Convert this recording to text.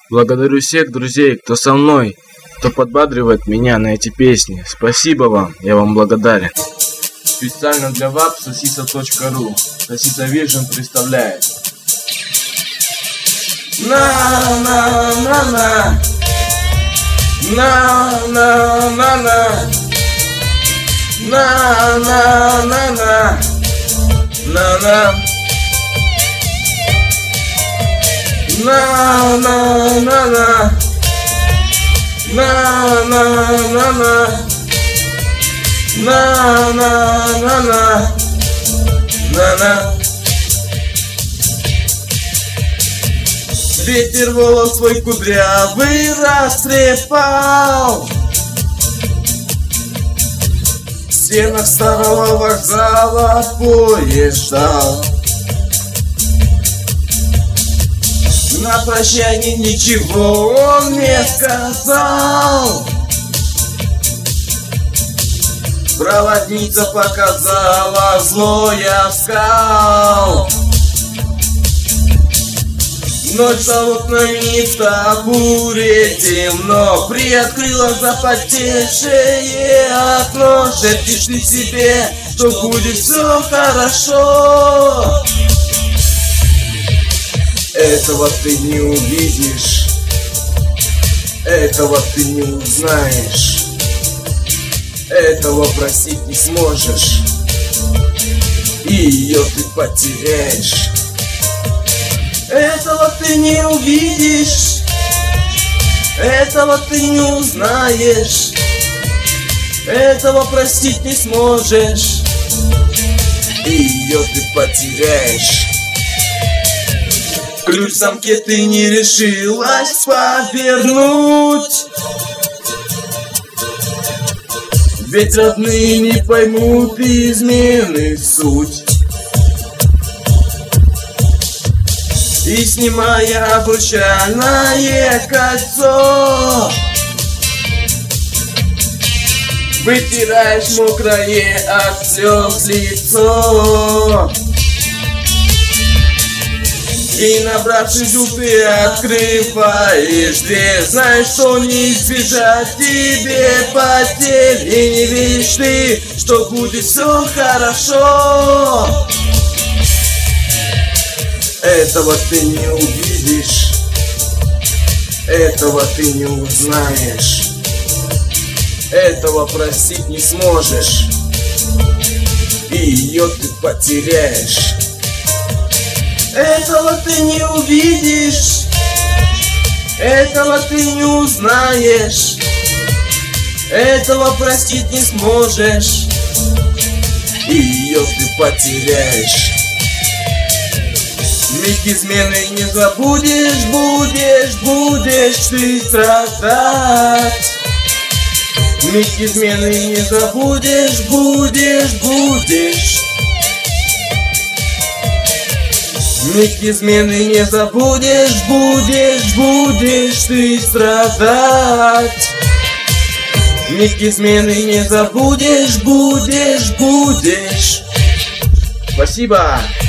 Благодарю всех друзей, кто со мной, кто подбадривает меня на эти песни. Спасибо вам, я вам благодарен. Специально для ВАП Sosisa.ru Sosisa Vision представляет. На-на-на-на, на-на-на-на, на-на-на-на, на-на. На-на-на-на, на-на-на-на, на-на-на-на, на-на. Ветер волос свой кудрявый растрепал в стенах старого вокзала поезд ждал. На прощание ничего он не сказал. Проводница показала злой оскал. Ночь за окнами в табуре темно, приоткрыла запотевшее окно. Шепчешь ты себе, что будет все хорошо. Этого ты не увидишь, этого ты не узнаешь, этого простить не сможешь, и ее ты потеряешь. Этого ты не увидишь, этого ты не узнаешь, этого простить не сможешь, и ее ты потеряешь. Ключ в замке ты не решилась повернуть, ведь родные не поймут измены суть. И снимая обручальное кольцо, вытираешь мокрое от слез лицо. И набравшись сил ты открываешь дверь, знаешь, что не избежать тебе потерь. И не видишь ты, что будет все хорошо. Этого ты не увидишь, этого ты не узнаешь, этого простить не сможешь, и ее ты потеряешь. Этого ты не увидишь, этого ты не узнаешь, этого простить не сможешь, и ее ты потеряешь. Миг измены не забудешь, будешь ты страдать. Миг измены не забудешь, будешь. Миг измены не забудешь, будешь ты страдать. Миг измены не забудешь, будешь. Спасибо!